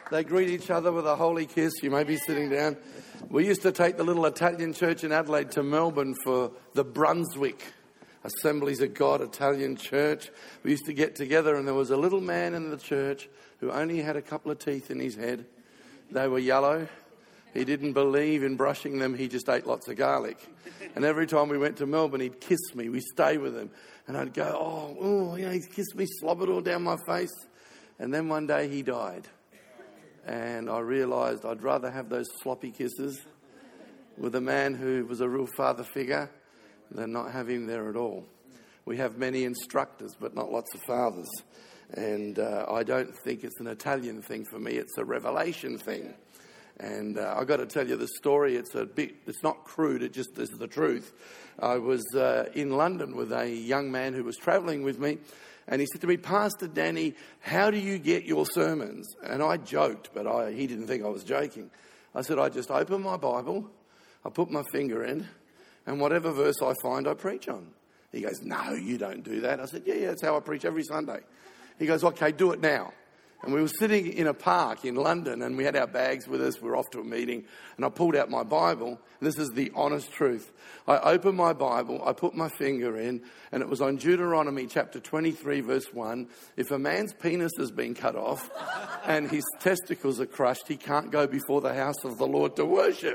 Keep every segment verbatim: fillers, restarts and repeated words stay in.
They greet each other with a holy kiss. You may be sitting down. We used to take the little Italian church in Adelaide to Melbourne for the Brunswick Assemblies of God Italian Church. We used to get together, and there was a little man in the church who only had a couple of teeth in his head. They were yellow. He didn't believe in brushing them. He just ate lots of garlic. And every time we went to Melbourne, he'd kiss me. We'd stay with him. And I'd go, oh, oh, you know, he'd kiss me, slobbered all down my face. And then one day he died. And I realised I'd rather have those sloppy kisses with a man who was a real father figure than not have him there at all. We have many instructors, but not lots of fathers. And uh, I don't think it's an Italian thing for me. It's a revelation thing. And uh, I've got to tell you the story. It's a bit, it's not crude, it just is the truth. I was uh, in London with a young man who was travelling with me. And he said to me, Pastor Danny, how do you get your sermons? And I joked, but I, he didn't think I was joking. I said, I just open my Bible, I put my finger in, and whatever verse I find, I preach on. He goes, no, you don't do that. I said, yeah, yeah, that's how I preach every Sunday. He goes, okay, do it now. And we were sitting in a park in London, and we had our bags with us. We were off to a meeting, and I pulled out my Bible. This is the honest truth. I opened my Bible, I put my finger in, and it was on Deuteronomy chapter twenty-three, verse one. If a man's penis has been cut off and his testicles are crushed, he can't go before the house of the Lord to worship.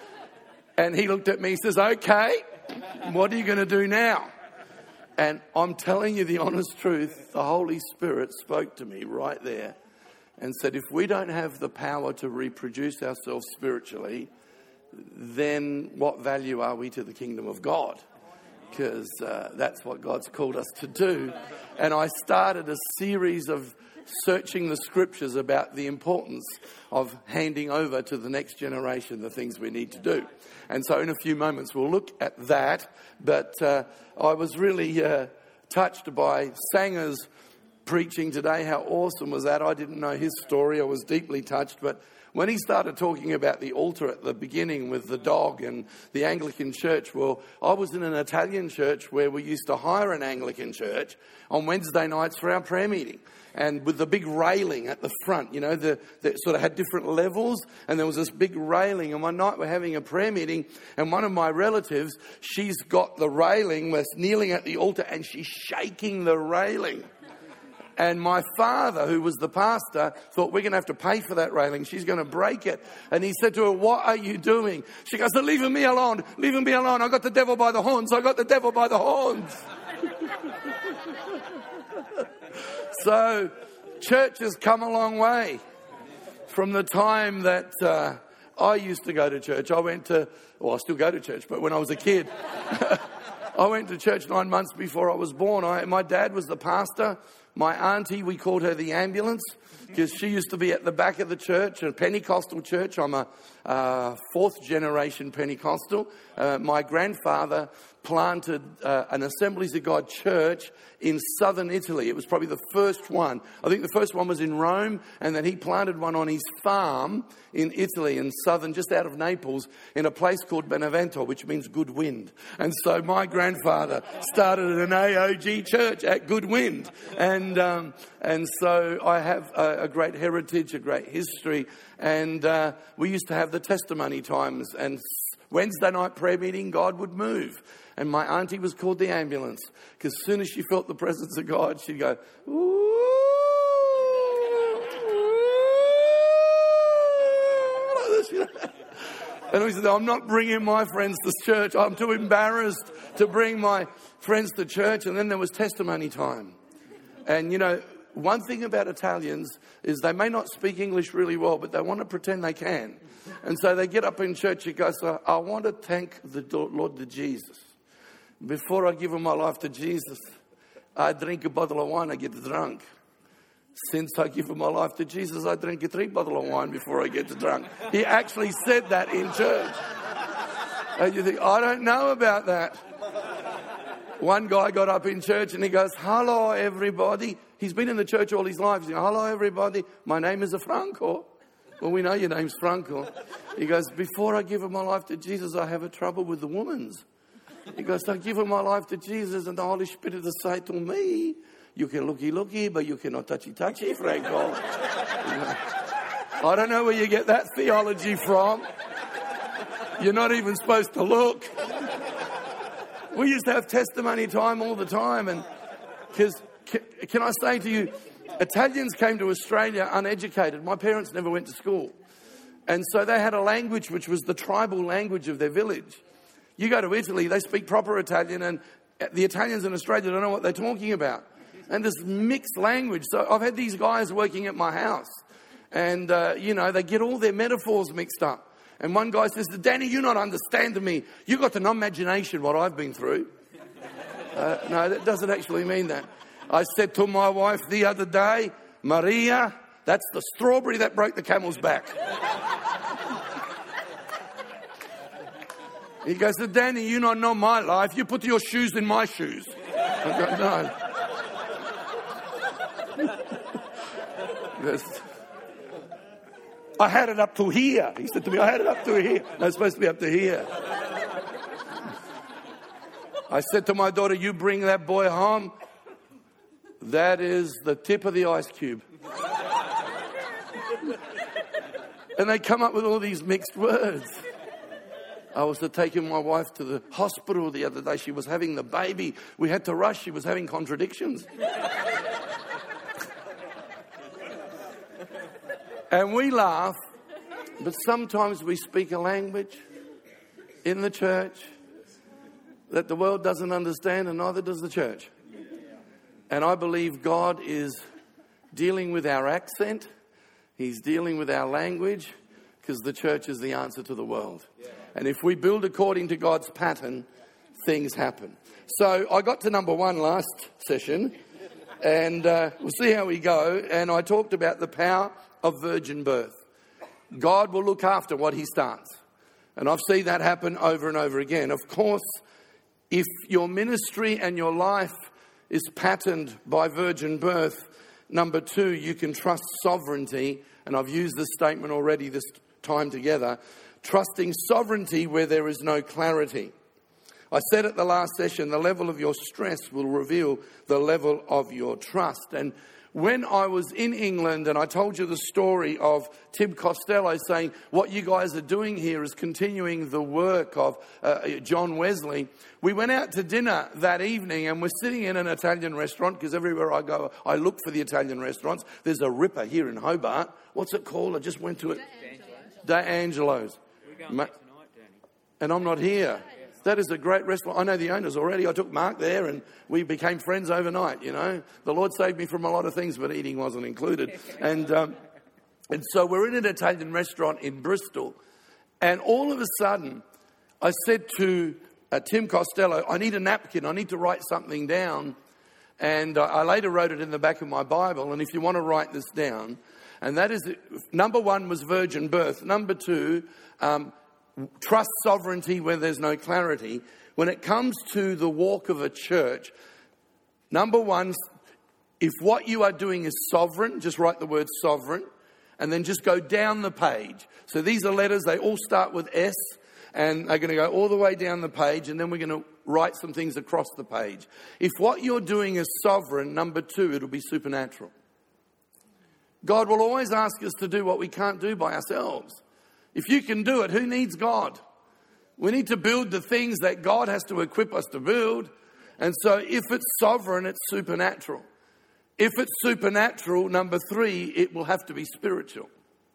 And he looked at me, he says, okay, what are you going to do now? And I'm telling you the honest truth, the Holy Spirit spoke to me right there and said, if we don't have the power to reproduce ourselves spiritually, then what value are we to the kingdom of God? Because uh, that's what God's called us to do. And I started a series of searching the scriptures about the importance of handing over to the next generation the things we need to do. And so in a few moments we'll look at that. But uh, I was really uh, touched by Sanger's preaching today. How awesome was that? I didn't know his story. I was deeply touched. But when he started talking about the altar at the beginning with the dog and the Anglican church, well, I was in an Italian church where we used to hire an Anglican church on Wednesday nights for our prayer meeting. And with the big railing at the front, you know, the, that sort of had different levels. And there was this big railing. And one night we're having a prayer meeting. And one of my relatives, she's got the railing, was kneeling at the altar, and she's shaking the railing. And my father, who was the pastor, thought, we're going to have to pay for that railing. She's going to break it. And he said to her, what are you doing? She goes, leave me alone. Leave me alone. I got the devil by the horns. I got the devil by the horns. So church has come a long way from the time that uh, I used to go to church. I went to, well, I still go to church, but when I was a kid, I went to church nine months before I was born. I, my dad was the pastor. My auntie, we called her the ambulance because she used to be at the back of the church, a Pentecostal church. I'm a uh, fourth generation Pentecostal. Uh, my grandfather planted uh, an Assemblies of God church in southern Italy. It was probably the first one. I think the first one was in Rome, and then he planted one on his farm in Italy, in southern, just out of Naples, in a place called Benevento, which means good wind. And so my grandfather started an A O G church at Good Wind. And um, and so I have a, a great heritage, a great history. And uh, we used to have the testimony times, and Wednesday night prayer meeting, God would move. And my auntie was called the ambulance, because as soon as she felt the presence of God, she'd go, ooh. And we said, I'm not bringing my friends to church. I'm too embarrassed to bring my friends to church. And then there was testimony time. And, you know, one thing about Italians is they may not speak English really well, but they want to pretend they can. And so they get up in church and go, so I want to thank the Lord the Jesus. Before I give my life to Jesus, I drink a bottle of wine, I get drunk. Since I give my life to Jesus, I drink a three bottle of wine before I get drunk. He actually said that in church. And you think, I don't know about that. One guy got up in church and he goes, hello, everybody. He's been in the church all his life. He goes, hello, everybody. My name is Franco. Well, we know your name's Franco. He goes, before I give my life to Jesus, I have a trouble with the women's. He goes, I give my life to Jesus and the Holy Spirit has said to me, you can looky looky, but you cannot touchy touchy, Franco. You know? I don't know where you get that theology from. You're not even supposed to look. We used to have testimony time all the time. And because, can I say to you, Italians came to Australia uneducated. My parents never went to school. And so they had a language which was the tribal language of their village. You go to Italy, they speak proper Italian, and the Italians in Australia don't know what they're talking about. And this mixed language. So I've had these guys working at my house. And, uh, you know, they get all their metaphors mixed up. And one guy says, Danny, you not understanding me. You got no imagination what I've been through. Uh, no, that doesn't actually mean that. I said to my wife the other day, Maria, that's the strawberry that broke the camel's back. He goes, Danny, you not know my life. You put your shoes in my shoes. I go, no. Yes. I had it up to here. He said to me, I had it up to here. No, it's supposed to be up to here. I said to my daughter, you bring that boy home. That is the tip of the ice cube. And they come up with all these mixed words. I was taking my wife to the hospital the other day. She was having the baby. We had to rush. She was having contradictions. And we laugh, but sometimes we speak a language in the church that the world doesn't understand, and neither does the church. And I believe God is dealing with our accent. He's dealing with our language, because the church is the answer to the world. And if we build according to God's pattern, things happen. So I got to number one last session, and uh, we'll see how we go. And I talked about the power of virgin birth. God will look after what he starts. And I've seen that happen over and over again. Of course, if your ministry and your life is patterned by virgin birth, number two, you can trust sovereignty. And I've used this statement already this time together. Trusting sovereignty where there is no clarity. I said at the last session, the level of your stress will reveal the level of your trust. And when I was in England, and I told you the story of Tim Costello saying, what you guys are doing here is continuing the work of uh, John Wesley. We went out to dinner that evening, and we're sitting in an Italian restaurant, because everywhere I go, I look for the Italian restaurants. There's a ripper here in Hobart. What's it called? I just went to it. D'Angelo's. We're going Ma- tonight, Danny. And I'm not here. That is a great restaurant. I know the owners already. I took Mark there and we became friends overnight, you know. The Lord saved me from a lot of things, but eating wasn't included. And um, and so we're in an Italian restaurant in Bristol. And all of a sudden, I said to uh, Tim Costello, I need a napkin. I need to write something down. And uh, I later wrote it in the back of my Bible. And if you want to write this down, and that is, number one was virgin birth. Number two, um, trust sovereignty where there's no clarity. When it comes to the walk of a church, number one, if what you are doing is sovereign, just write the word sovereign, and then just go down the page. So these are letters, they all start with S, and they're going to go all the way down the page, and then we're going to write some things across the page. If what you're doing is sovereign, number two, it'll be supernatural. God will always ask us to do what we can't do by ourselves. If you can do it, who needs God? We need to build the things that God has to equip us to build. And so if it's sovereign, it's supernatural. If it's supernatural, number three, it will have to be spiritual.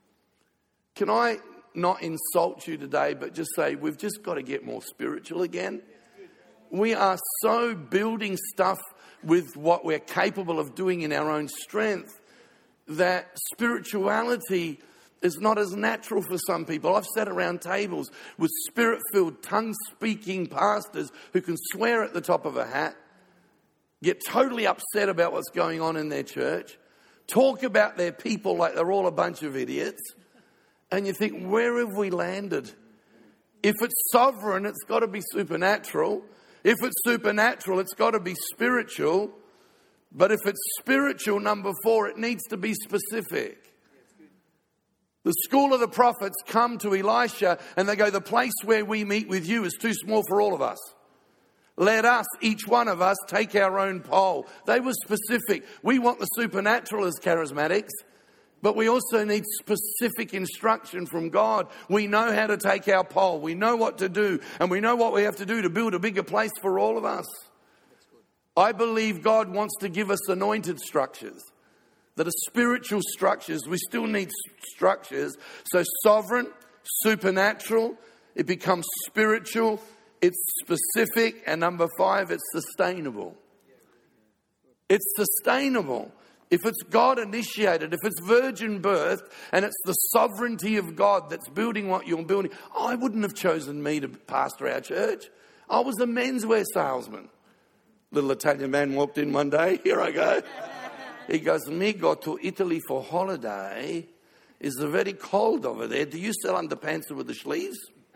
Can I not insult you today, but just say we've just got to get more spiritual again? We are so building stuff with what we're capable of doing in our own strength that spirituality is not as natural for some people. I've sat around tables with spirit-filled, tongue-speaking pastors who can swear at the top of a hat, get totally upset about what's going on in their church, talk about their people like they're all a bunch of idiots, and you think, where have we landed? If it's sovereign, it's got to be supernatural. If it's supernatural, it's got to be spiritual. But if it's spiritual, number four, it needs to be specific. The school of the prophets come to Elisha and they go, the place where we meet with you is too small for all of us. Let us, each one of us, take our own pole. They were specific. We want the supernatural as charismatics. But we also need specific instruction from God. We know how to take our poll. We know what to do. And we know what we have to do to build a bigger place for all of us. I believe God wants to give us anointed structures that are spiritual structures. We still need structures. So sovereign, supernatural, it becomes spiritual, it's specific, and number five, it's sustainable. It's sustainable. If it's God initiated, if it's virgin birthed, and it's the sovereignty of God that's building what you're building. I wouldn't have chosen me to pastor our church. I was a menswear salesman. Little Italian man walked in one day. Here I go. He goes, me go to Italy for holiday. It's very cold over there. Do you sell underpants with the sleeves?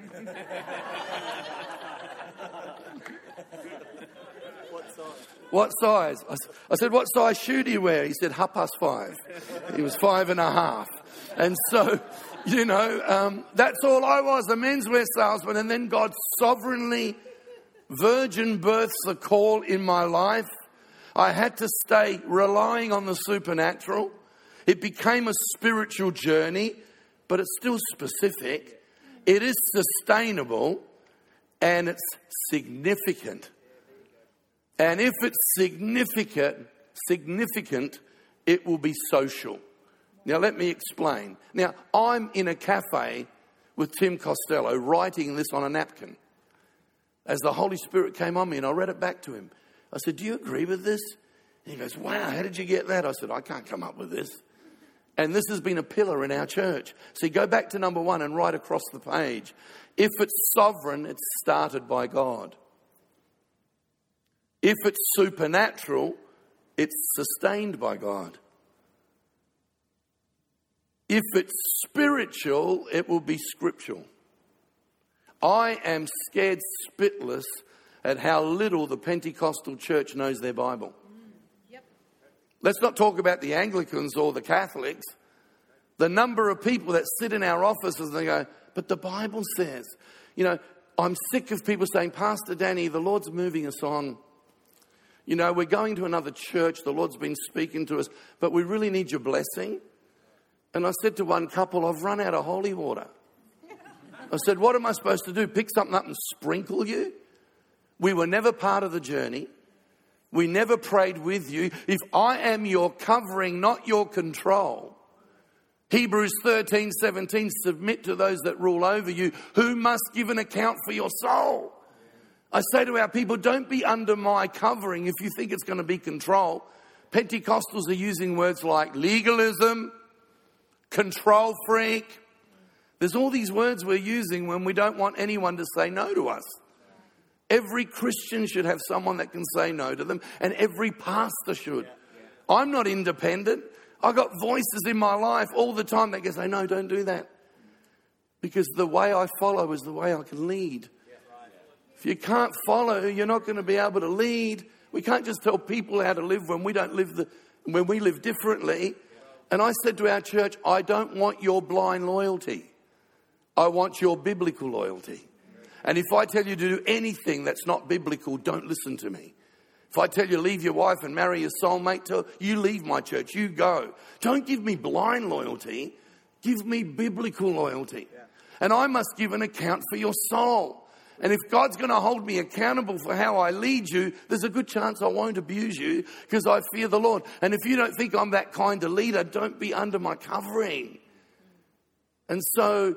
What size? I said, what size shoe do you wear? He said, half past five. He was five and a half. And so, you know, um, that's all I was, a menswear salesman. And then God sovereignly, virgin births the call in my life. I had to stay relying on the supernatural. It became a spiritual journey, but it's still specific. It is sustainable, and it's significant. And if it's significant, significant, it will be social. Now, let me explain. Now, I'm in a cafe with Tim Costello writing this on a napkin. As the Holy Spirit came on me, and I read it back to him. I said, do you agree with this? And he goes, wow, how did you get that? I said, I can't come up with this. And this has been a pillar in our church. So you go back to number one and right across the page. If it's sovereign, it's started by God. If it's supernatural, it's sustained by God. If it's spiritual, it will be scriptural. I am scared spitless at how little the Pentecostal church knows their Bible. Yep. Let's not talk about the Anglicans or the Catholics. The number of people that sit in our offices and they go, but the Bible says, you know, I'm sick of people saying, Pastor Danny, the Lord's moving us on. You know, we're going to another church. The Lord's been speaking to us, but we really need your blessing. And I said to one couple, I've run out of holy water. I said, what am I supposed to do? Pick something up and sprinkle you? We were never part of the journey. We never prayed with you. If I am your covering, not your control. Hebrews thirteen seventeen, submit to those that rule over you, who must give an account for your soul. I say to our people, don't be under my covering if you think it's going to be control. Pentecostals are using words like legalism, control freak. There's all these words we're using when we don't want anyone to say no to us. Every Christian should have someone that can say no to them, and every pastor should. I'm not independent. I've got voices in my life all the time that can say, no, don't do that. Because the way I follow is the way I can lead. If you can't follow, you're not going to be able to lead. We can't just tell people how to live when we don't live the, when we live differently. And I said to our church, I don't want your blind loyalty. I want your biblical loyalty. And if I tell you to do anything that's not biblical, don't listen to me. If I tell you leave your wife and marry your soulmate, tell you leave my church, you go. Don't give me blind loyalty. Give me biblical loyalty. And I must give an account for your soul. And if God's going to hold me accountable for how I lead you, there's a good chance I won't abuse you because I fear the Lord. And if you don't think I'm that kind of leader, don't be under my covering. And so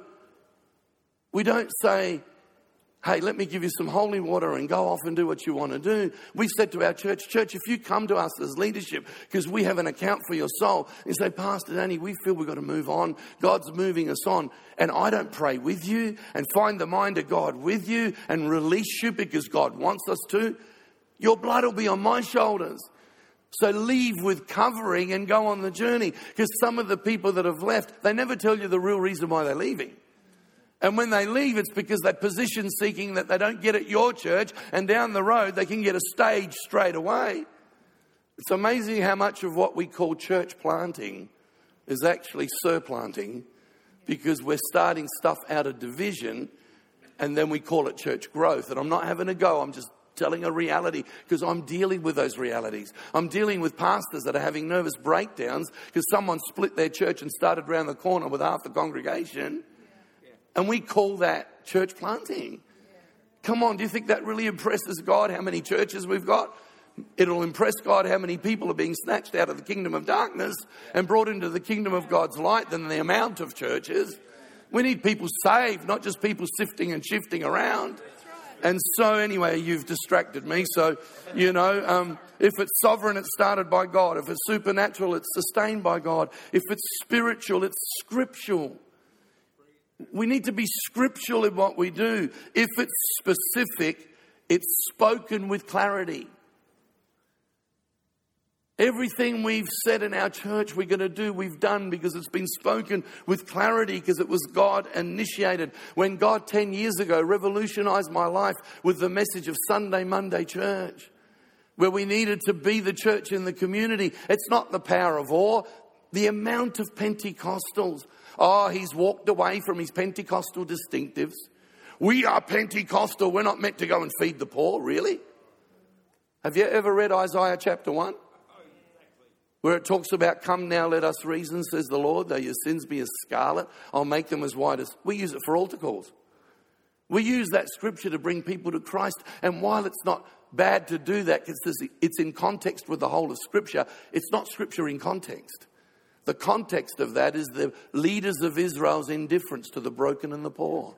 we don't say, hey, let me give you some holy water and go off and do what you want to do. We said to our church, church, if you come to us as leadership because we have an account for your soul, and say, Pastor Danny, we feel we've got to move on. God's moving us on. And I don't pray with you and find the mind of God with you and release you because God wants us to. Your blood will be on my shoulders. So leave with covering and go on the journey. Because some of the people that have left, they never tell you the real reason why they're leaving. And when they leave, it's because they're position seeking that they don't get at your church, and down the road they can get a stage straight away. It's amazing how much of what we call church planting is actually surplanting, because we're starting stuff out of division and then we call it church growth. And I'm not having a go, I'm just telling a reality because I'm dealing with those realities. I'm dealing with pastors that are having nervous breakdowns because someone split their church and started around the corner with half the congregation. And we call that church planting. Come on, do you think that really impresses God, how many churches we've got? It'll impress God how many people are being snatched out of the kingdom of darkness and brought into the kingdom of God's light than the amount of churches. We need people saved, not just people sifting and shifting around. And so anyway, you've distracted me. So, you know, um, if it's sovereign, it's started by God. If it's supernatural, it's sustained by God. If it's spiritual, it's scriptural. We need to be scriptural in what we do. If it's specific, it's spoken with clarity. Everything we've said in our church we're going to do, we've done because it's been spoken with clarity, because it was God initiated. When God ten years ago revolutionized my life with the message of Sunday, Monday church, where we needed to be the church in the community. It's not the power of awe, the amount of Pentecostals. Oh, he's walked away from his Pentecostal distinctives. We are Pentecostal. We're not meant to go and feed the poor, really? Have you ever read Isaiah chapter one? Where it talks about, come now, let us reason, says the Lord, though your sins be as scarlet, I'll make them as white as... We use it for altar calls. We use that scripture to bring people to Christ. And while it's not bad to do that, because it's in context with the whole of Scripture, it's not Scripture in context. The context of that is the leaders of Israel's indifference to the broken and the poor.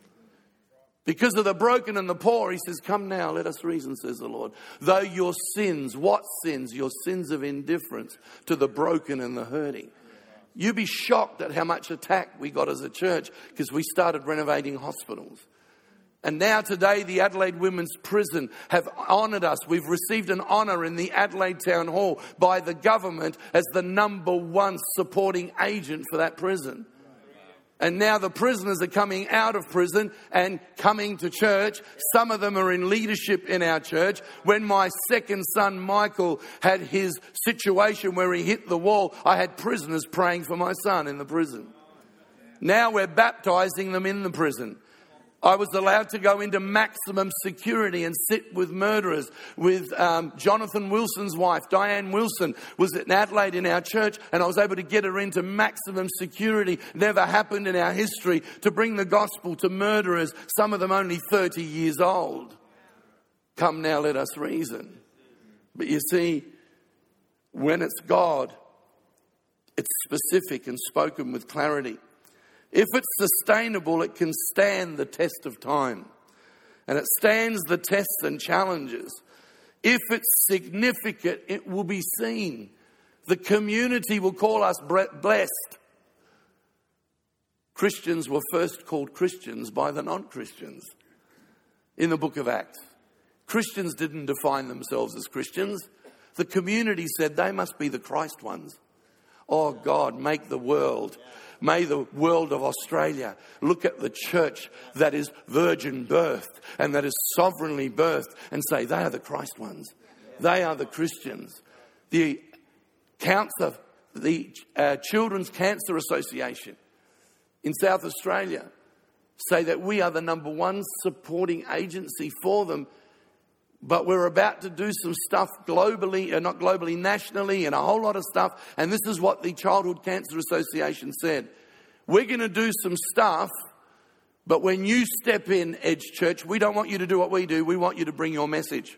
Because of the broken and the poor, he says, come now, let us reason, says the Lord. Though your sins, what sins? Your sins of indifference to the broken and the hurting. You'd be shocked at how much attack we got as a church because we started renovating hospitals. And now today, the Adelaide Women's Prison have honoured us. We've received an honour in the Adelaide Town Hall by the government as the number one supporting agent for that prison. And now the prisoners are coming out of prison and coming to church. Some of them are in leadership in our church. When my second son, Michael, had his situation where he hit the wall, I had prisoners praying for my son in the prison. Now we're baptizing them in the prison. I was allowed to go into maximum security and sit with murderers. With um, Jonathan Wilson's wife, Diane Wilson, was in Adelaide in our church, and I was able to get her into maximum security. Never happened in our history to bring the gospel to murderers, some of them only thirty years old. Come now, let us reason. But you see, when it's God, it's specific and spoken with clarity. If it's sustainable, it can stand the test of time. And it stands the tests and challenges. If it's significant, it will be seen. The community will call us blessed. Christians were first called Christians by the non-Christians in the book of Acts. Christians didn't define themselves as Christians. The community said they must be the Christ ones. Oh God, make the world... May the world of Australia look at the church that is virgin birthed and that is sovereignly birthed and say they are the Christ ones. They are the Christians. The cancer, the uh, Children's Cancer Association in South Australia say that we are the number one supporting agency for them. But we're about to do some stuff globally, uh, not globally, nationally, and a whole lot of stuff. And this is what the Childhood Cancer Association said. We're going to do some stuff, but when you step in, Edge Church, we don't want you to do what we do. We want you to bring your message.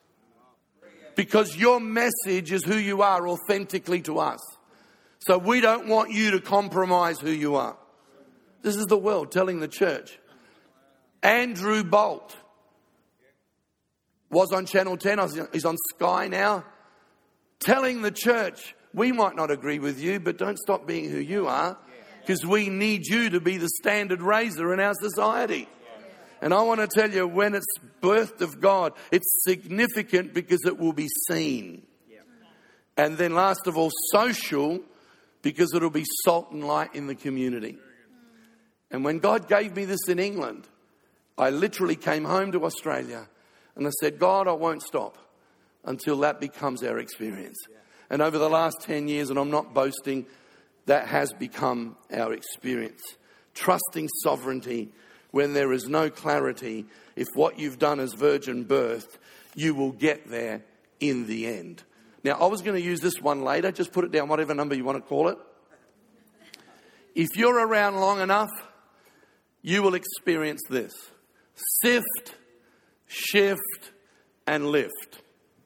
Because your message is who you are authentically to us. So we don't want you to compromise who you are. This is the world telling the church. Andrew Bolt was on Channel ten, he's on Sky now, telling the church, we might not agree with you, but don't stop being who you are, because we need you to be the standard raiser in our society. And I want to tell you, when it's birthed of God, it's significant because it will be seen. And then last of all, social, because it'll be salt and light in the community. And when God gave me this in England, I literally came home to Australia and I said, God, I won't stop until that becomes our experience. And over the last ten years, and I'm not boasting, that has become our experience. Trusting sovereignty when there is no clarity. If what you've done is virgin birth, you will get there in the end. Now, I was going to use this one later. Just put it down, whatever number you want to call it. If you're around long enough, you will experience this. Sift, shift, and lift.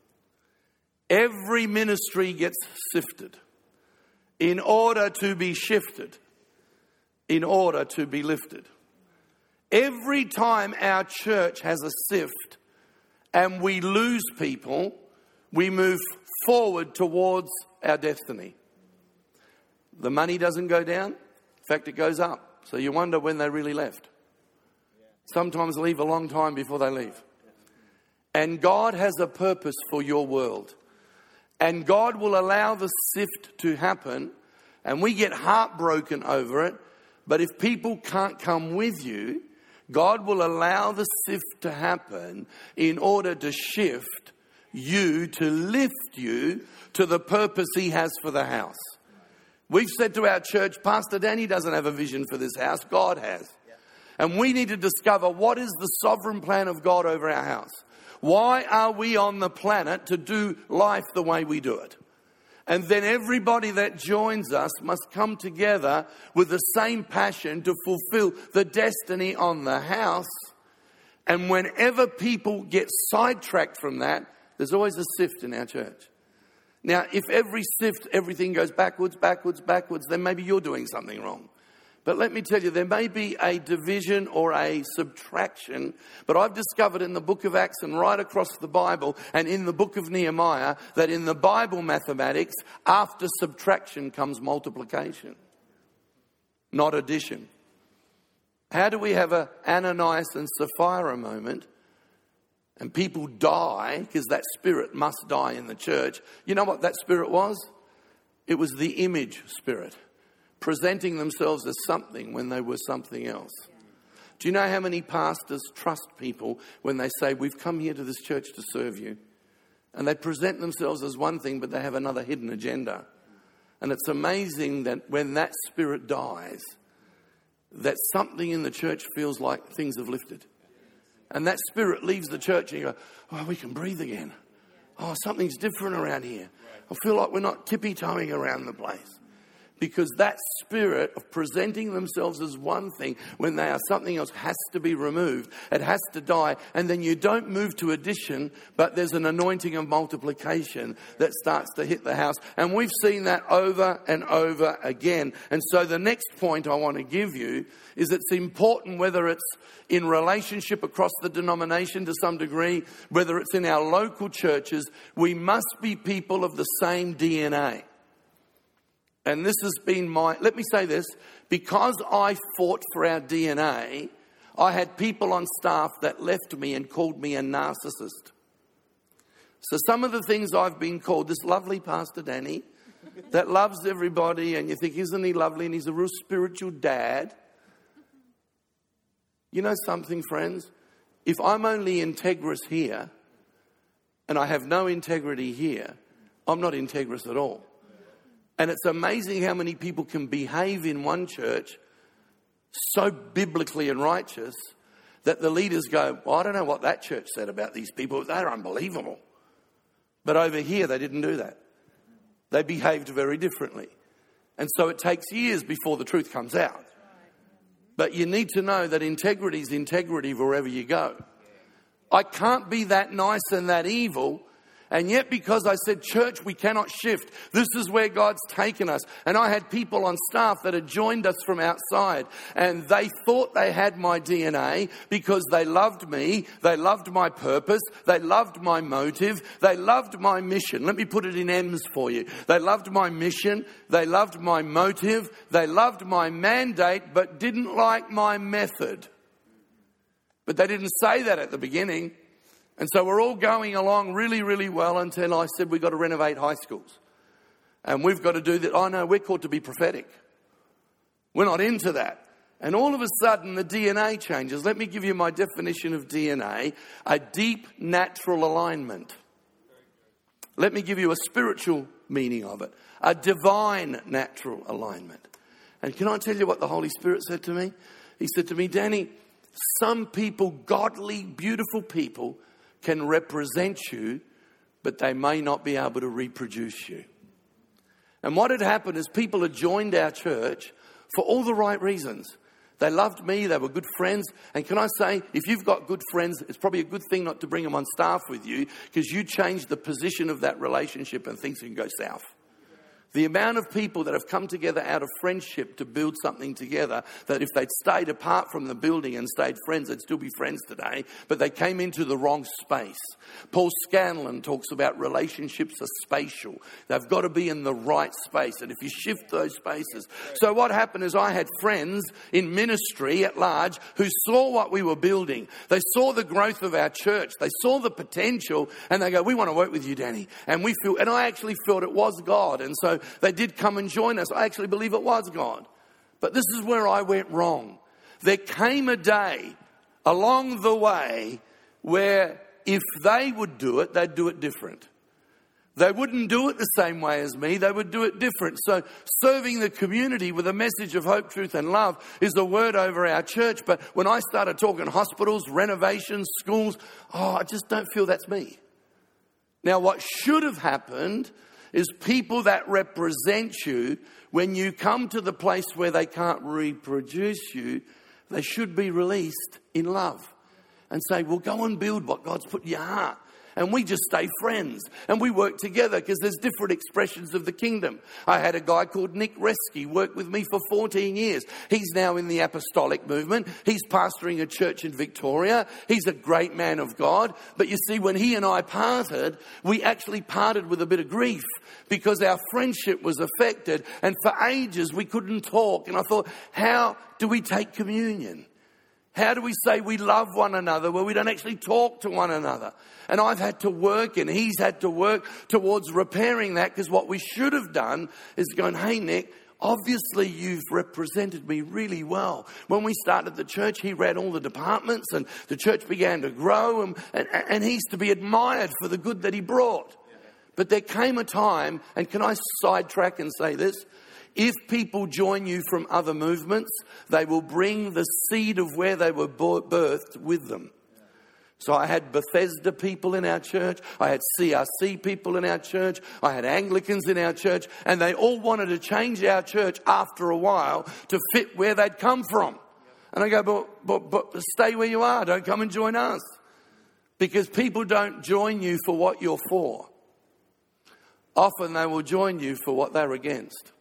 Every ministry gets sifted in order to be shifted, in order to be lifted. Every time our church has a sift and we lose people, we move forward towards our destiny. The money doesn't go down. In fact, it goes up. So you wonder when they really left. Sometimes leave a long time before they leave. And God has a purpose for your world. And God will allow the sift to happen. And we get heartbroken over it. But if people can't come with you, God will allow the sift to happen in order to shift you, to lift you to the purpose He has for the house. We've said to our church, Pastor Danny doesn't have a vision for this house. God has. And we need to discover what is the sovereign plan of God over our house. Why are we on the planet to do life the way we do it? And then everybody that joins us must come together with the same passion to fulfill the destiny on the house. And whenever people get sidetracked from that, there's always a sift in our church. Now, if every sift, everything goes backwards, backwards, backwards, then maybe you're doing something wrong. But let me tell you, there may be a division or a subtraction. But I've discovered in the book of Acts and right across the Bible and in the book of Nehemiah that in the Bible mathematics, after subtraction comes multiplication, not addition. How do we have a Ananias and Sapphira moment and people die because that spirit must die in the church? You know what that spirit was? It was the image spirit, presenting themselves as something when they were something else. Do you know how many pastors trust people when they say, we've come here to this church to serve you? And they present themselves as one thing, but they have another hidden agenda. And it's amazing that when that spirit dies, that something in the church feels like things have lifted. And that spirit leaves the church and you go, oh, we can breathe again. Oh, something's different around here. I feel like we're not tippy-toeing around the place. Because that spirit of presenting themselves as one thing when they are something else has to be removed. It has to die. And then you don't move to addition, but there's an anointing of multiplication that starts to hit the house. And we've seen that over and over again. And so the next point I want to give you is it's important whether it's in relationship across the denomination to some degree, whether it's in our local churches, we must be people of the same D N A. And this has been my, let me say this, because I fought for our D N A, I had people on staff that left me and called me a narcissist. So some of the things I've been called, this lovely Pastor Danny, that loves everybody, and you think, isn't he lovely? And he's a real spiritual dad. You know something, friends? If I'm only integrous here, and I have no integrity here, I'm not integrous at all. And it's amazing how many people can behave in one church so biblically and righteous that the leaders go, well, I don't know what that church said about these people. They're unbelievable. But over here, they didn't do that. They behaved very differently. And so it takes years before the truth comes out. But you need to know that integrity is integrity wherever you go. I can't be that nice and that evil. And yet because I said, church, we cannot shift. This is where God's taken us. And I had people on staff that had joined us from outside. And they thought they had my D N A because they loved me. They loved my purpose. They loved my motive. They loved my mission. Let me put it in M's for you. They loved my mission. They loved my motive. They loved my mandate, but didn't like my method. But they didn't say that at the beginning. And so we're all going along really, really well until I said we've got to renovate high schools. And we've got to do that. Oh no, we're called to be prophetic. We're not into that. And all of a sudden the D N A changes. Let me give you my definition of D N A. A deep natural alignment. Let me give you a spiritual meaning of it. A divine natural alignment. And can I tell you what the Holy Spirit said to me? He said to me, Danny, some people, godly, beautiful people, can represent you, but they may not be able to reproduce you. And what had happened is people had joined our church for all the right reasons. They loved me, they were good friends. And can I say, if you've got good friends, it's probably a good thing not to bring them on staff with you, because you change the position of that relationship and things can go south. The amount of people that have come together out of friendship to build something together, that if they'd stayed apart from the building and stayed friends, they'd still be friends today, but they came into the wrong space. Paul Scanlon talks about relationships are spatial. They've got to be in the right space, and if you shift those spaces. So what happened is I had friends in ministry at large who saw what we were building. They saw the growth of our church. They saw the potential, and they go, we want to work with you, Danny. And we feel, and I actually felt it was God. And so they did come and join us. I actually believe it was God. But this is where I went wrong. There came a day along the way where if they would do it, they'd do it different. They wouldn't do it the same way as me. They would do it different. So serving the community with a message of hope, truth and love is the word over our church. But when I started talking hospitals, renovations, schools, oh, I just don't feel that's me. Now, what should have happened is people that represent you, when you come to the place where they can't reproduce you, they should be released in love and say, well, go and build what God's put in your heart. And we just stay friends and we work together because there's different expressions of the kingdom. I had a guy called Nick Reski work with me for fourteen years. He's now in the apostolic movement. He's pastoring a church in Victoria. He's a great man of God. But you see, when he and I parted, we actually parted with a bit of grief because our friendship was affected. And for ages, we couldn't talk. And I thought, how do we take communion? How do we say we love one another where we don't actually talk to one another? And I've had to work and he's had to work towards repairing that, because what we should have done is going, hey, Nick, obviously you've represented me really well. When we started the church, he ran all the departments and the church began to grow, and, and, and he's to be admired for the good that he brought. But there came a time, and can I sidetrack and say this? If people join you from other movements, they will bring the seed of where they were birthed with them. So I had Bethesda people in our church. I had C R C people in our church. I had Anglicans in our church. And they all wanted to change our church after a while to fit where they'd come from. And I go, but, but, but stay where you are. Don't come and join us. Because people don't join you for what you're for. Often they will join you for what they're against.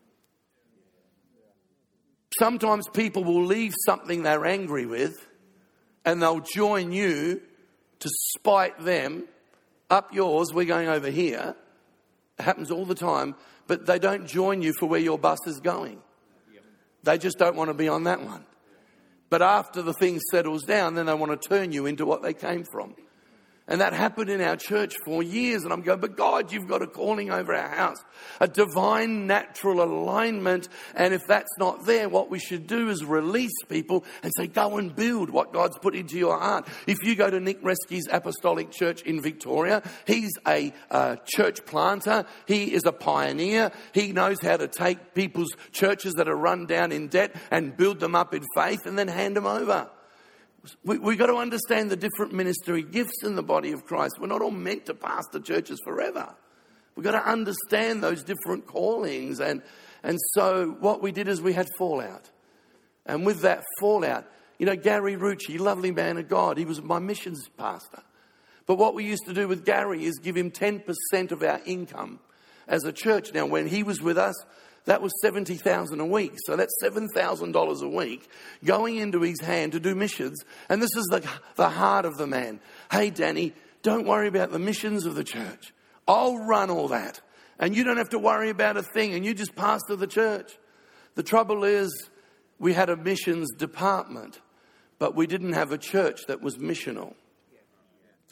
Sometimes people will leave something they're angry with and they'll join you to spite them. Up yours, we're going over here. It happens all the time. But they don't join you for where your bus is going. They just don't want to be on that one. But after the thing settles down, then they want to turn you into what they came from. And that happened in our church for years. And I'm going, but God, you've got a calling over our house. A divine natural alignment. And if that's not there, what we should do is release people and say, go and build what God's put into your heart. If you go to Nick Reski's Apostolic Church in Victoria, he's a uh, church planter. He is a pioneer. He knows how to take people's churches that are run down in debt and build them up in faith and then hand them over. We, we've got to understand the different ministry gifts in the body of Christ. We're not all meant to pastor churches forever. We've got to understand those different callings. And, and so what we did is we had fallout. And with that fallout, you know, Gary Rucci, lovely man of God, he was my missions pastor. But what we used to do with Gary is give him ten percent of our income as a church. Now, when he was with us, that was seventy thousand dollars a week. So that's seven thousand dollars a week going into his hand to do missions. And this is the, the heart of the man. Hey, Danny, don't worry about the missions of the church. I'll run all that. And you don't have to worry about a thing. And you just pastor the church. The trouble is we had a missions department, but we didn't have a church that was missional.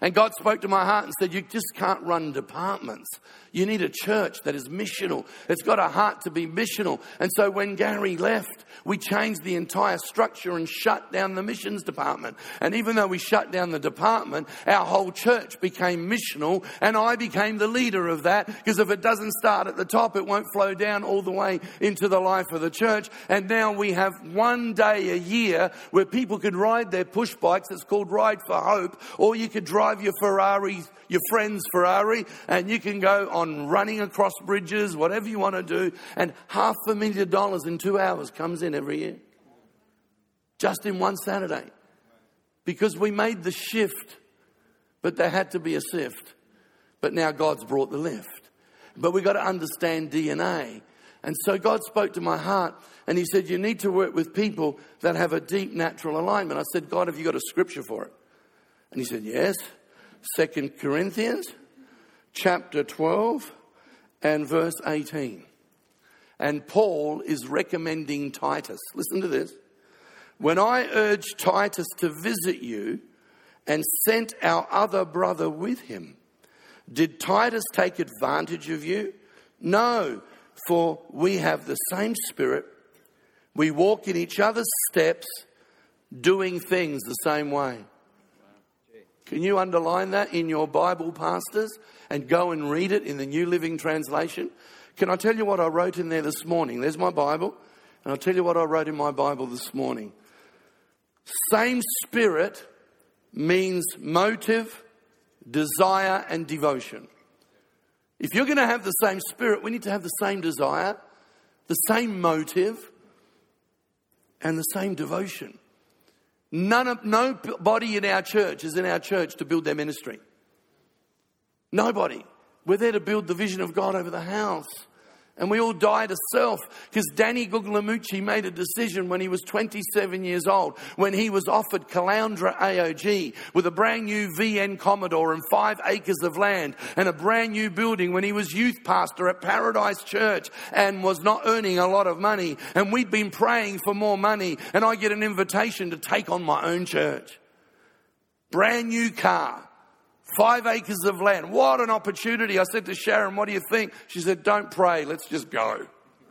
And God spoke to my heart and said, you just can't run departments. You need a church that is missional. It's got a heart to be missional. And so when Gary left, we changed the entire structure and shut down the missions department. And even though we shut down the department, our whole church became missional. And I became the leader of that, because if it doesn't start at the top, it won't flow down all the way into the life of the church. And now we have one day a year where people could ride their push bikes. It's called Ride for Hope. Or you could drive your Ferrari, your friend's Ferrari, and you can go on running across bridges, whatever you want to do. And half a million dollars in two hours comes in every year. Just in one Saturday. Because we made the shift, but there had to be a sift. But now God's brought the lift. But we've got to understand D N A. And so God spoke to my heart and he said, you need to work with people that have a deep natural alignment. I said, God, have you got a scripture for it? And he said, yes. Second Corinthians chapter twelve and verse eighteen. And Paul is recommending Titus. Listen to this. When I urged Titus to visit you and sent our other brother with him, did Titus take advantage of you? No, for we have the same spirit. We walk in each other's steps, doing things the same way. Can you underline that in your Bible, pastors, and go and read it in the New Living Translation? Can I tell you what I wrote in there this morning? There's my Bible, and I'll tell you what I wrote in my Bible this morning. Same spirit means motive, desire, and devotion. If you're going to have the same spirit, we need to have the same desire, the same motive, and the same devotion. None of, nobody in our church is in our church to build their ministry. Nobody. We're there to build the vision of God over the house. And we all die to self, because Danny Guglielmucci made a decision when he was twenty-seven years old, when he was offered Caloundra A O G with a brand new V N Commodore and five acres of land and a brand new building, when he was youth pastor at Paradise Church and was not earning a lot of money. And we'd been praying for more money, and I get an invitation to take on my own church. Brand new car. Five acres of land. What an opportunity. I said to Sharon, what do you think? She said, don't pray. Let's just go.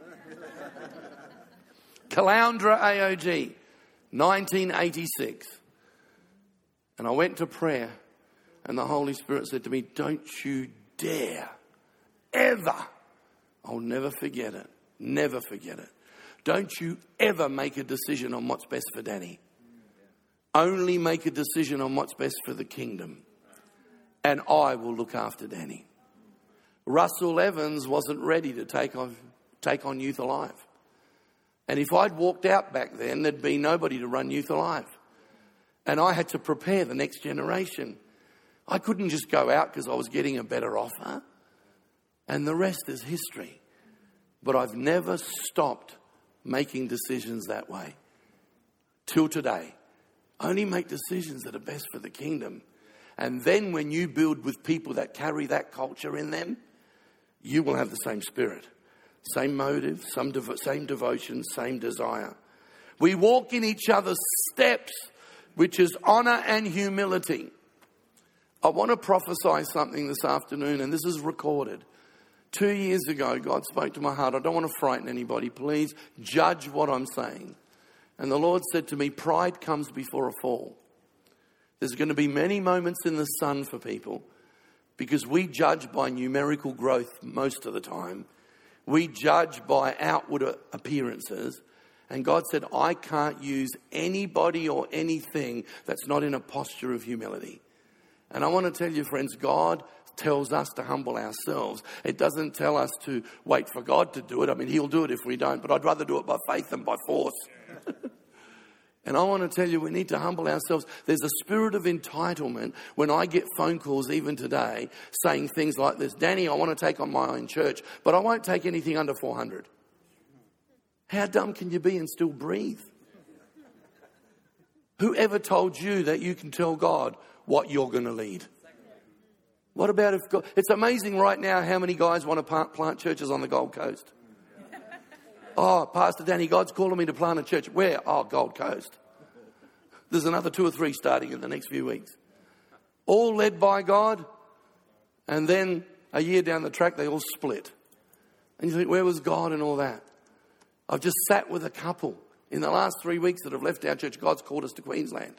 Caloundra A O G, nineteen eighty-six. And I went to prayer and the Holy Spirit said to me, don't you dare, ever, I'll never forget it, never forget it. Don't you ever make a decision on what's best for Danny. Only make a decision on what's best for the kingdom. And I will look after Danny. Russell Evans wasn't ready to take on, take on Youth Alive. And if I'd walked out back then, there'd be nobody to run Youth Alive. And I had to prepare the next generation. I couldn't just go out because I was getting a better offer. And the rest is history. But I've never stopped making decisions that way. Till today. Only make decisions that are best for the kingdom. And then when you build with people that carry that culture in them, you will have the same spirit, same motive, some devo- same devotion, same desire. We walk in each other's steps, which is honor and humility. I want to prophesy something this afternoon, and this is recorded. Two years ago, God spoke to my heart. I don't want to frighten anybody. Please judge what I'm saying. And the Lord said to me, pride comes before a fall. There's going to be many moments in the sun for people, because we judge by numerical growth most of the time. We judge by outward appearances. And God said, I can't use anybody or anything that's not in a posture of humility. And I want to tell you, friends, God tells us to humble ourselves. It doesn't tell us to wait for God to do it. I mean, he'll do it if we don't, but I'd rather do it by faith than by force. And I want to tell you, we need to humble ourselves. There's a spirit of entitlement when I get phone calls even today saying things like this. Danny, I want to take on my own church, but I won't take anything under four hundred. How dumb can you be and still breathe? Whoever told you that you can tell God what you're going to lead? What about if God... It's amazing right now how many guys want to plant churches on the Gold Coast. Oh, Pastor Danny, God's calling me to plant a church. Where? Oh, Gold Coast. There's another two or three starting in the next few weeks. all led by God, and then a year down the track they all split. And you think, where was God in all that? I've just sat with a couple in the last three weeks that have left our church. God's called us to Queensland.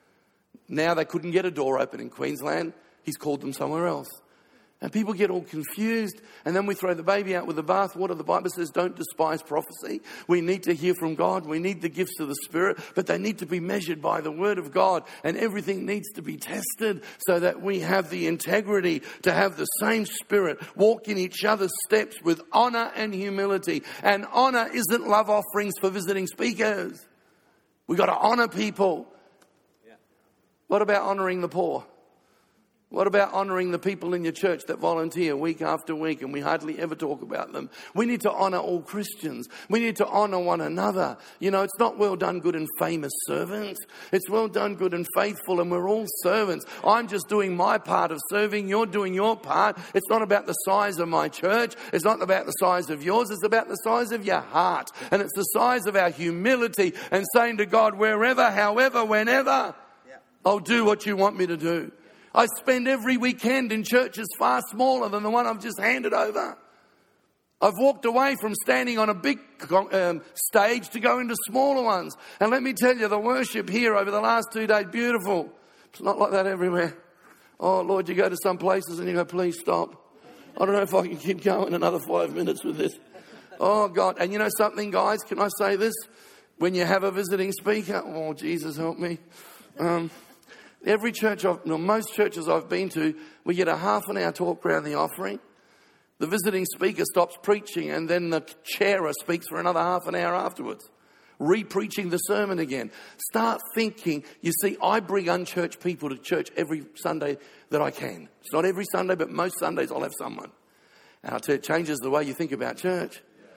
Now they couldn't get a door open in Queensland. He's called them somewhere else. And people get all confused. And then we throw the baby out with the bathwater. The Bible says don't despise prophecy. We need to hear from God. We need the gifts of the Spirit. But they need to be measured by the Word of God. And everything needs to be tested so that we have the integrity to have the same Spirit. Walk in each other's steps with honour and humility. And honour isn't love offerings for visiting speakers. We've got to honour people. Yeah. What about honouring the poor? What about honouring the people in your church that volunteer week after week and we hardly ever talk about them? We need to honour all Christians. We need to honour one another. You know, it's not well done, good and famous servant. It's well done, good and faithful, and we're all servants. I'm just doing my part of serving. You're doing your part. It's not about the size of my church. It's not about the size of yours. It's about the size of your heart. And it's the size of our humility and saying to God, wherever, however, whenever, yeah. I'll do what you want me to do. I spend every weekend in churches far smaller than the one I've just handed over. I've walked away from standing on a big um, stage to go into smaller ones. And let me tell you, the worship here over the last two days, beautiful. It's not like that everywhere. Oh, Lord, you go to some places and you go, please stop. I don't know if I can keep going another five minutes with this. Oh, God. And you know something, guys? Can I say this? When you have a visiting speaker, oh, Jesus, help me. Um... Every church, I've, no, most churches I've been to, we get a half an hour talk around the offering. The visiting speaker stops preaching and then the chairer speaks for another half an hour afterwards. Re-preaching the sermon again. Start thinking, you see, I bring unchurched people to church every Sunday that I can. It's not every Sunday, but most Sundays I'll have someone. And I'll tell you, it changes the way you think about church.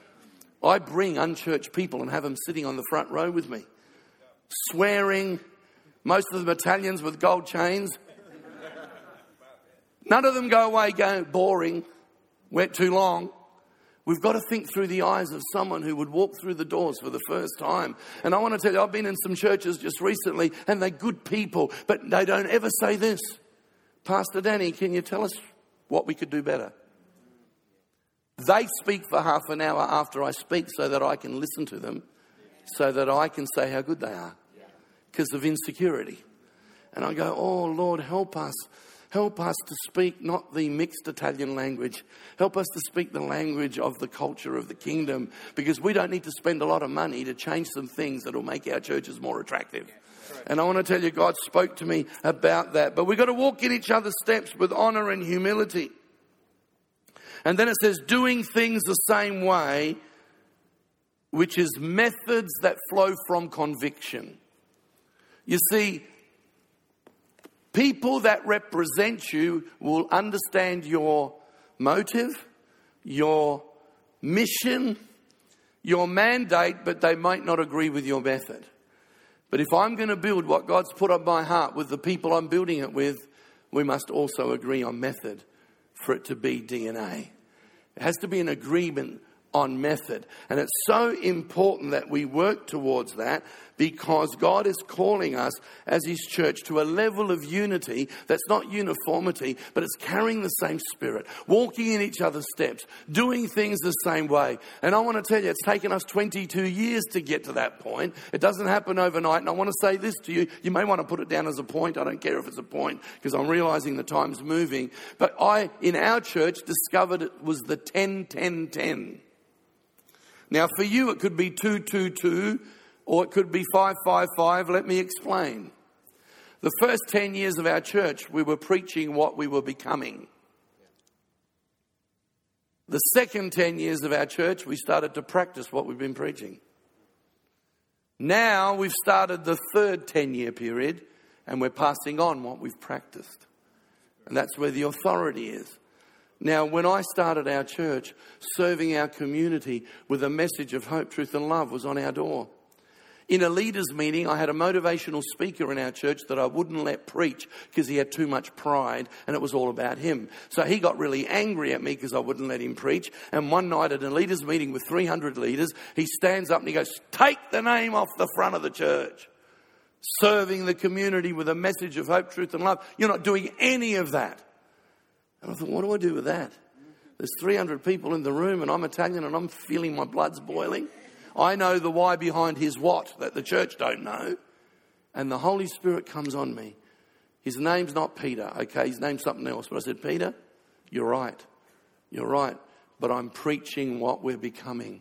I bring unchurched people and have them sitting on the front row with me. Swearing. Most of them Italians with gold chains. None of them go away going, boring, went too long. We've got to think through the eyes of someone who would walk through the doors for the first time. And I want to tell you, I've been in some churches just recently and they're good people, but they don't ever say this. Pastor Danny, can you tell us what we could do better? They speak for half an hour after I speak so that I can listen to them, so that I can say how good they are. Because of insecurity. And I go, oh, Lord, help us. Help us to speak not the mixed Italian language. Help us to speak the language of the culture of the kingdom. Because we don't need to spend a lot of money to change some things that will make our churches more attractive. And I want to tell you, God spoke to me about that. But we've got to walk in each other's steps with honour and humility. And then it says, doing things the same way, which is methods that flow from conviction. You see, people that represent you will understand your motive, your mission, your mandate, but they might not agree with your method. But if I'm going to build what God's put on my heart with the people I'm building it with, we must also agree on method for it to be D N A. It has to be an agreement on method. And it's so important that we work towards that, because God is calling us as His church to a level of unity that's not uniformity, but it's carrying the same spirit, walking in each other's steps, doing things the same way. And I want to tell you, it's taken us twenty-two years to get to that point. It doesn't happen overnight. And I want to say this to you. You may want to put it down as a point. I don't care if it's a point, because I'm realizing the time's moving. But I, in our church, discovered it was the ten ten ten. Now, for you, it could be two two two, or it could be five five five. Let me explain. The first ten years of our church, we were preaching what we were becoming. The second ten years of our church, we started to practice what we've been preaching. Now we've started the third ten-year period, and we're passing on what we've practiced. And that's where the authority is. Now, when I started our church, serving our community with a message of hope, truth and love was on our door. In a leaders' meeting, I had a motivational speaker in our church that I wouldn't let preach because he had too much pride and it was all about him. So he got really angry at me because I wouldn't let him preach. And one night at a leaders' meeting with three hundred leaders, he stands up and he goes, "Take the name off the front of the church." serving the community with a message of hope, truth and love. You're not doing any of that. And I thought, what do I do with that? There's three hundred people in the room and I'm Italian and I'm feeling my blood's boiling. I know the why behind his what that the church don't know. And the Holy Spirit comes on me. His name's not Peter, okay? His name's something else. But I said, Peter, you're right. You're right. But I'm preaching what we're becoming.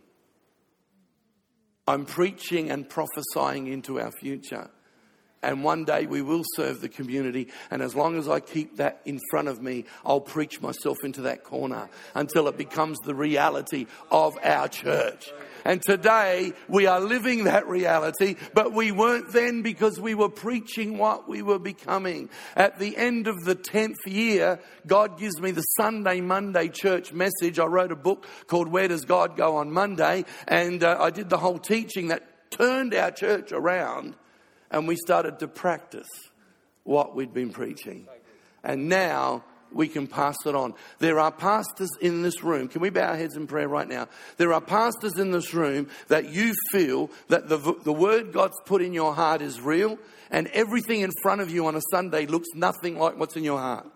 I'm preaching and prophesying into our future. And one day we will serve the community. And as long as I keep that in front of me, I'll preach myself into that corner until it becomes the reality of our church. And today we are living that reality, but we weren't then because we were preaching what we were becoming. At the end of the tenth year, God gives me the Sunday, Monday church message. I wrote a book called Where Does God Go on Monday? And uh, I did the whole teaching that turned our church around. And we started to practice what we'd been preaching. And now we can pass it on. There are pastors in this room. Can we bow our heads in prayer right now? There are pastors in this room that you feel that the, the word God's put in your heart is real. And everything in front of you on a Sunday looks nothing like what's in your heart.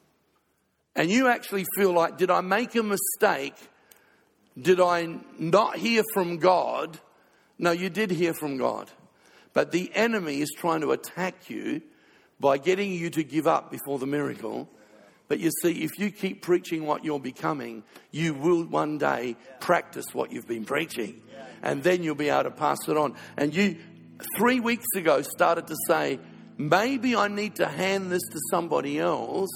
And you actually feel like, did I make a mistake? Did I not hear from God? No, you did hear from God. But the enemy is trying to attack you by getting you to give up before the miracle. But you see, if you keep preaching what you're becoming, you will one day practice what you've been preaching. And then you'll be able to pass it on. And you, three weeks ago, started to say, maybe I need to hand this to somebody else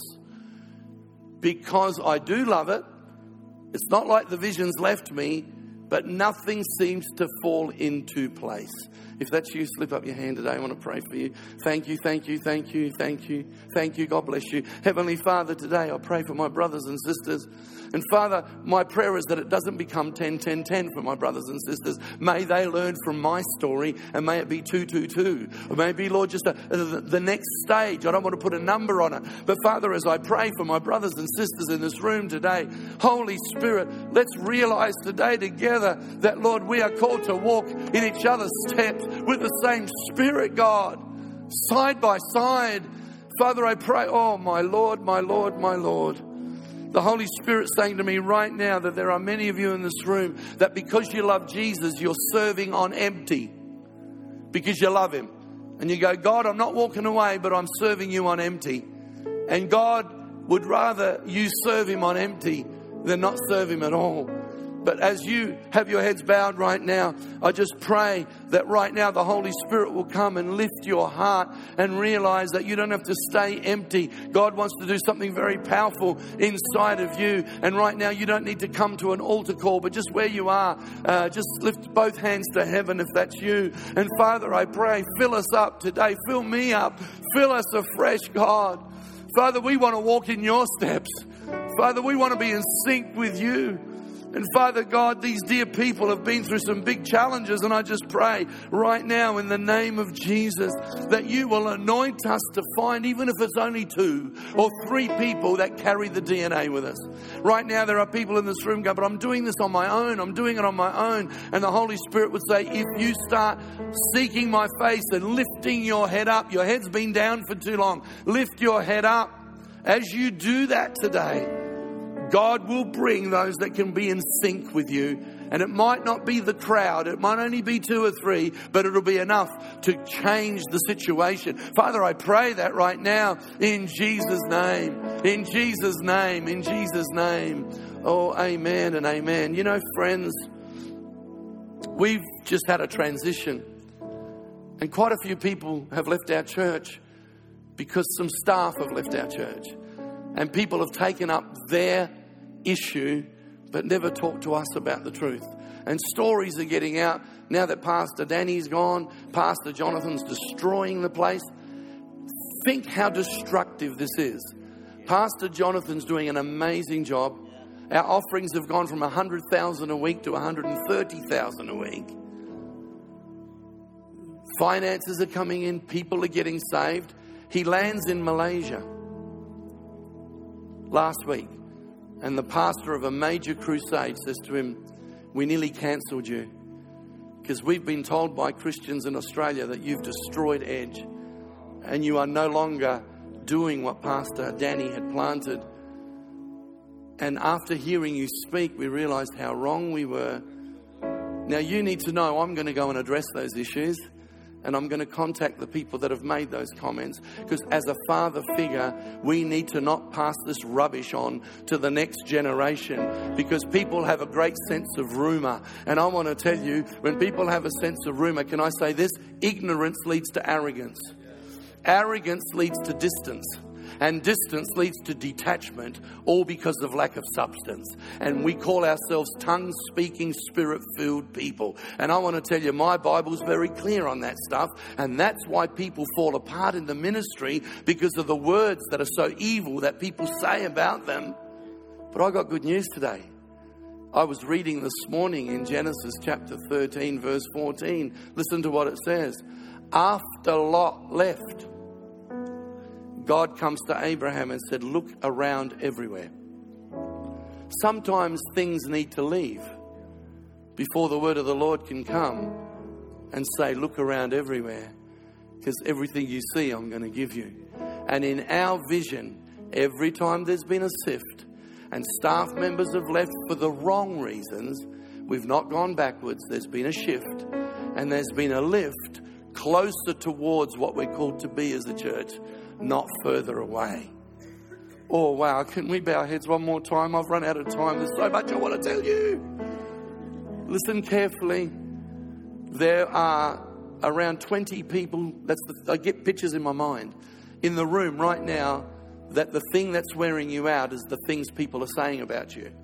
because I do love it. It's not like the vision's left me, but nothing seems to fall into place. If that's you, slip up your hand today. I want to pray for you. Thank you, thank you, thank you, thank you, thank you. God bless you. Heavenly Father, today I pray for my brothers and sisters. And Father, my prayer is that it doesn't become ten, ten, ten for my brothers and sisters. May they learn from my story and may it be two, two, two. Or maybe, Lord, just a, the, the next stage. I don't want to put a number on it. But Father, as I pray for my brothers and sisters in this room today, Holy Spirit, let's realize today together that, Lord, we are called to walk in each other's steps with the same Spirit, God, side by side. Father, I pray, oh, my Lord, my Lord, my Lord. The Holy Spirit saying to me right now that there are many of you in this room that because you love Jesus, you're serving on empty because you love him. And you go, God, I'm not walking away, but I'm serving you on empty. And God would rather you serve him on empty than not serve him at all. But as you have your heads bowed right now, I just pray that right now the Holy Spirit will come and lift your heart and realize that you don't have to stay empty. God wants to do something very powerful inside of you. And right now you don't need to come to an altar call, but just where you are, uh, just lift both hands to heaven if that's you. And Father, I pray, fill us up today. Fill me up. Fill us afresh, God. Father, we want to walk in your steps. Father, we want to be in sync with you. And Father God, these dear people have been through some big challenges, and I just pray right now in the name of Jesus that you will anoint us to find, even if it's only two or three people that carry the D N A with us. Right now there are people in this room go, but I'm doing this on my own. I'm doing it on my own. And the Holy Spirit would say, if you start seeking my face and lifting your head up, your head's been down for too long. Lift your head up. As you do that today, God will bring those that can be in sync with you. And it might not be the crowd. It might only be two or three, but it'll be enough to change the situation. Father, I pray that right now in Jesus' name, in Jesus' name, in Jesus' name. Oh, amen and amen. You know, friends, we've just had a transition. And quite a few people have left our church because some staff have left our church. And people have taken up their issue but never talked to us about the truth. And stories are getting out now that Pastor Danny's gone, Pastor Jonathan's destroying the place. Think how destructive this is. Pastor Jonathan's doing an amazing job. Our offerings have gone from one hundred thousand a week to one hundred thirty thousand a week. Finances are coming in, people are getting saved. He lands in Malaysia last week, and the pastor of a major crusade says to him, we nearly cancelled you Because we've been told by Christians in Australia that you've destroyed Edge and you are no longer doing what Pastor Danny had planted. And after hearing you speak, we realized how wrong we were. Now you need to know I'm going to go and address those issues, and I'm going to contact the people that have made those comments, because as a father figure, we need to not pass this rubbish on to the next generation, because people have a great sense of rumour. And I want to tell you, when people have a sense of rumour, can I say this? Ignorance leads to arrogance. Arrogance leads to distance. And distance leads to detachment, all because of lack of substance. And we call ourselves tongue-speaking, spirit-filled people. And I want to tell you, my Bible's very clear on that stuff. And that's why people fall apart in the ministry, because of the words that are so evil that people say about them. But I got good news today. I was reading this morning in Genesis chapter thirteen, verse fourteen. Listen to what it says. After Lot left, God comes to Abraham and said, look around everywhere. Sometimes things need to leave before the word of the Lord can come and say, look around everywhere, because everything you see, I'm going to give you. And in our vision, every time there's been a sift and staff members have left for the wrong reasons, we've not gone backwards. There's been a shift and there's been a lift closer towards what we're called to be as a church, not further away. Oh, wow. Can we bow our heads one more time? I've run out of time. There's so much I want to tell you. Listen carefully. There are around twenty people, that's the, I get pictures in my mind, in the room right now, that the thing that's wearing you out is the things people are saying about you.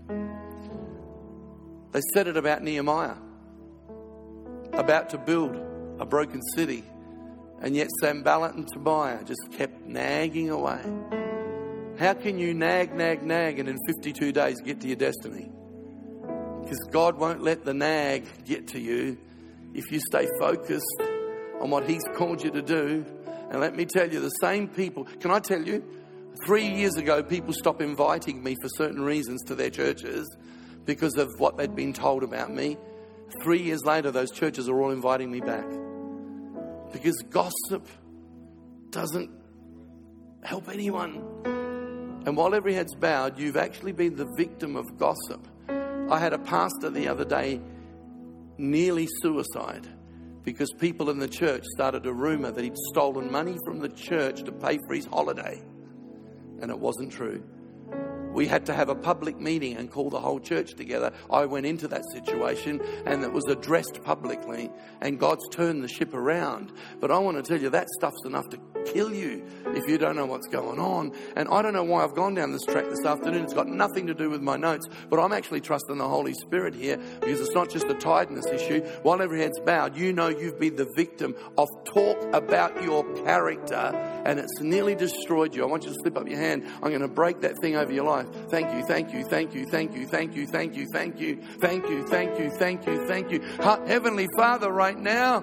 They said it about Nehemiah, about to build a broken city. And yet Sanballat and Tobiah just kept nagging away. How can you nag, nag, nag and in fifty-two days get to your destiny? Because God won't let the nag get to you if you stay focused on what He's called you to do. And let me tell you, the same people, can I tell you, three years ago people stopped inviting me for certain reasons to their churches because of what they'd been told about me. Three years later, those churches are all inviting me back. Because gossip doesn't help anyone. And while every head's bowed, you've actually been the victim of gossip. I had a pastor the other day nearly suicide because people in the church started a rumor that he'd stolen money from the church to pay for his holiday. And it wasn't true. We had to have a public meeting and call the whole church together. I went into that situation and it was addressed publicly, and God's turned the ship around. But I want to tell you, that stuff's enough to kill you if you don't know what's going on. And I don't know why I've gone down this track this afternoon. It's got nothing to do with my notes, but I'm actually trusting the Holy Spirit here, because it's not just a tiredness issue. While every head's bowed, you know you've been the victim of talk about your character, and it's nearly destroyed you. I want you to slip up your hand. I'm going to break that thing over your life. Thank you, thank you, thank you, thank you, thank you, thank you, thank you, thank you, thank you, thank you, thank you. Heavenly Father, right now,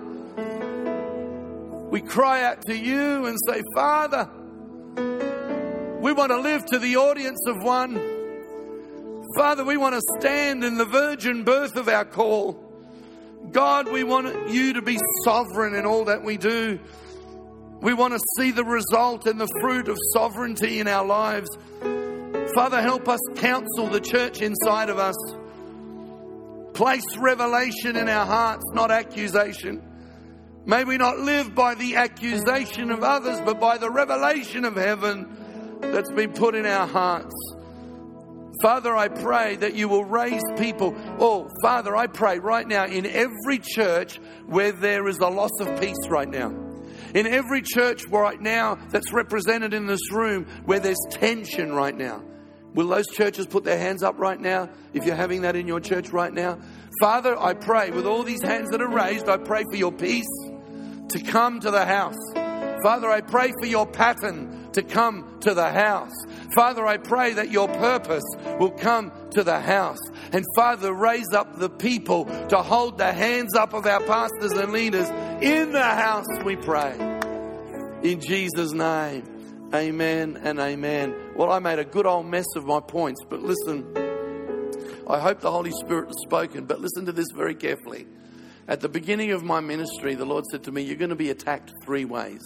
we cry out to you and say, Father, we want to live to the audience of one. Father, we want to stand in the virgin birth of our call. God, we want you to be sovereign in all that we do. We want to see the result and the fruit of sovereignty in our lives. Father, help us counsel the church inside of us. Place revelation in our hearts, not accusation. May we not live by the accusation of others, but by the revelation of heaven that's been put in our hearts. Father, I pray that you will raise people. Oh, Father, I pray right now in every church where there is a loss of peace right now. In every church right now that's represented in this room where there's tension right now. Will those churches put their hands up right now if you're having that in your church right now? Father, I pray with all these hands that are raised, I pray for your peace to come to the house. Father, I pray for your pattern to come to the house. Father, I pray that your purpose will come to the house. And Father, raise up the people to hold the hands up of our pastors and leaders in the house, we pray. In Jesus' name. Amen and amen. Well, I made a good old mess of my points, but listen, I hope the Holy Spirit has spoken, but listen to this very carefully. At the beginning of my ministry, the Lord said to me, you're going to be attacked three ways.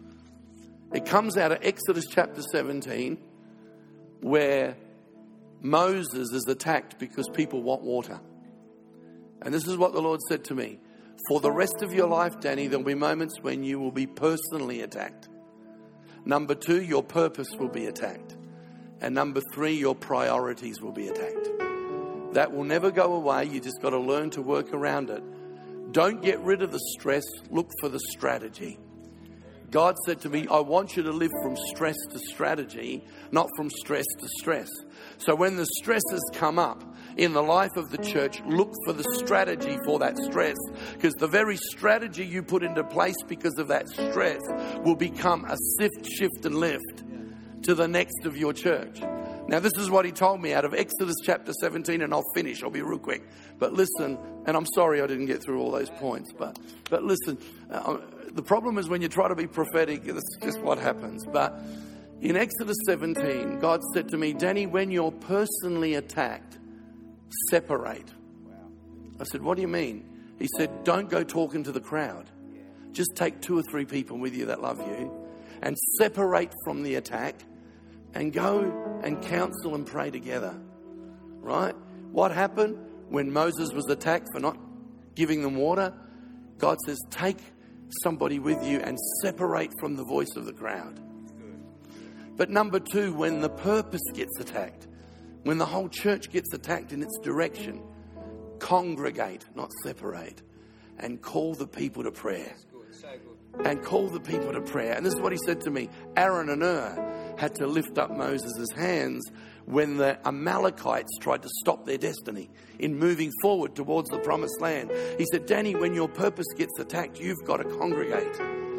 It comes out of Exodus chapter seventeen, where Moses is attacked because people want water. And this is what the Lord said to me. For the rest of your life, Danny, there'll be moments when you will be personally attacked. Number two, your purpose will be attacked. And number three, your priorities will be attacked. That will never go away. You just got to learn to work around it. Don't get rid of the stress. Look for the strategy. God said to me, I want you to live from stress to strategy, not from stress to stress. So when the stresses come up in the life of the church, look for the strategy for that stress. Because the very strategy you put into place because of that stress will become a sift, shift and lift to the next of your church. Now, this is what he told me out of Exodus chapter seventeen, and I'll finish. I'll be real quick. But listen, and I'm sorry I didn't get through all those points, but but listen, uh, the problem is when you try to be prophetic, that's just what happens. But in Exodus seventeen, God said to me, Danny, when you're personally attacked, separate. I said, what do you mean? He said, don't go talking to the crowd. Just take two or three people with you that love you and separate from the attack and go and counsel and pray together. Right? What happened when Moses was attacked for not giving them water? God says, take somebody with you and separate from the voice of the crowd. But number two, when the purpose gets attacked, when the whole church gets attacked in its direction, congregate, not separate, and call the people to prayer. And call the people to prayer. And this is what he said to me. Aaron and Ur had to lift up Moses' hands when the Amalekites tried to stop their destiny in moving forward towards the promised land. He said, Danny, when your purpose gets attacked, you've got to congregate.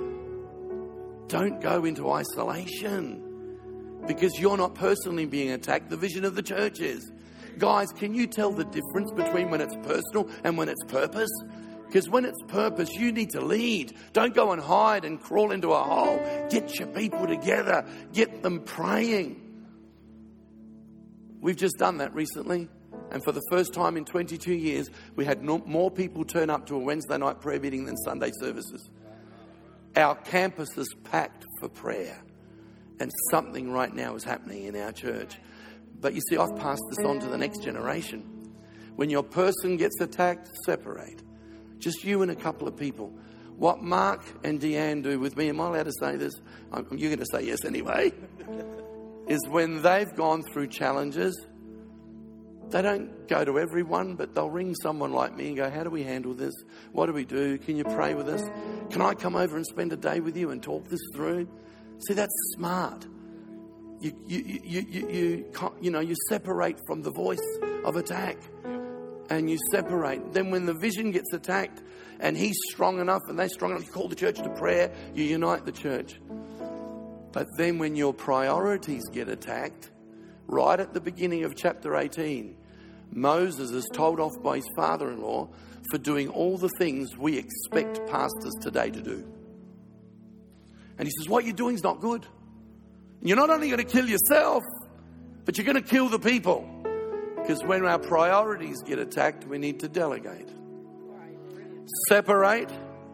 Don't go into isolation because you're not personally being attacked. The vision of the church is. Guys, can you tell the difference between when it's personal and when it's purpose? Because when it's purpose, you need to lead. Don't go and hide and crawl into a hole. Get your people together. Get them praying. We've just done that recently. And for the first time in twenty-two years, we had no, more people turn up to a Wednesday night prayer meeting than Sunday services. Our campus is packed for prayer. And something right now is happening in our church. But you see, I've passed this on to the next generation. When your person gets attacked, separate. Just you and a couple of people. What Mark and Deanne do with me, am I allowed to say this? I'm, you're going to say yes anyway. Is when they've gone through challenges, they don't go to everyone, but they'll ring someone like me and go, how do we handle this? What do we do? Can you pray with us? Can I come over and spend a day with you and talk this through? See, that's smart. You, you, you, you, you, you, you know, you separate from the voice of attack. And you separate. Then when the vision gets attacked and he's strong enough and they're strong enough, you call the church to prayer, you unite the church. But then when your priorities get attacked, right at the beginning of chapter eighteen, Moses is told off by his father-in-law for doing all the things we expect pastors today to do. And he says, what you're doing is not good. You're not only going to kill yourself, but you're going to kill the people. Because when our priorities get attacked, we need to delegate. Separate,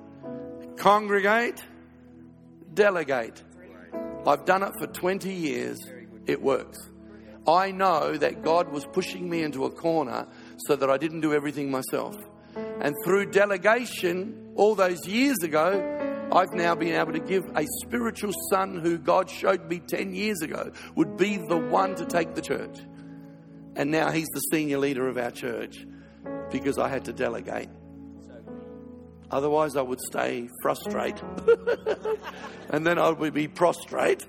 congregate, delegate. I've done it for twenty years. It works. I know that God was pushing me into a corner so that I didn't do everything myself. And through delegation, all those years ago, I've now been able to give a spiritual son who God showed me ten years ago would be the one to take the church. And now he's the senior leader of our church because I had to delegate. Otherwise, I would stay frustrated. And then I would be prostrate.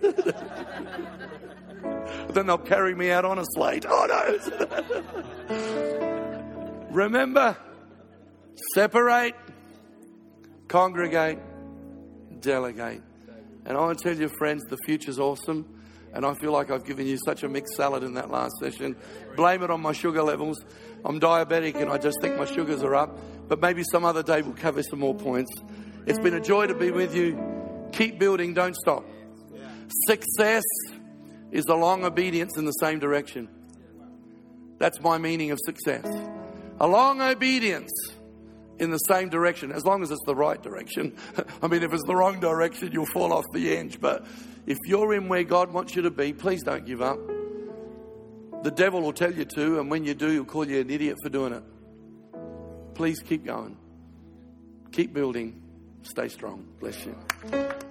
Then they'll carry me out on a slate. Oh, no. Remember, separate, congregate, delegate. And I want to tell you, friends, the future's awesome. And I feel like I've given you such a mixed salad in that last session. Blame it on my sugar levels. I'm diabetic and I just think my sugars are up. But maybe some other day we'll cover some more points. It's been a joy to be with you. Keep building, don't stop. Success is a long obedience in the same direction. That's my meaning of success. A long obedience in the same direction, as long as it's the right direction. I mean, if it's the wrong direction, you'll fall off the edge. But if you're in where God wants you to be, please don't give up. The devil will tell you to, and when you do, he'll call you an idiot for doing it. Please keep going. Keep building. Stay strong. Bless you.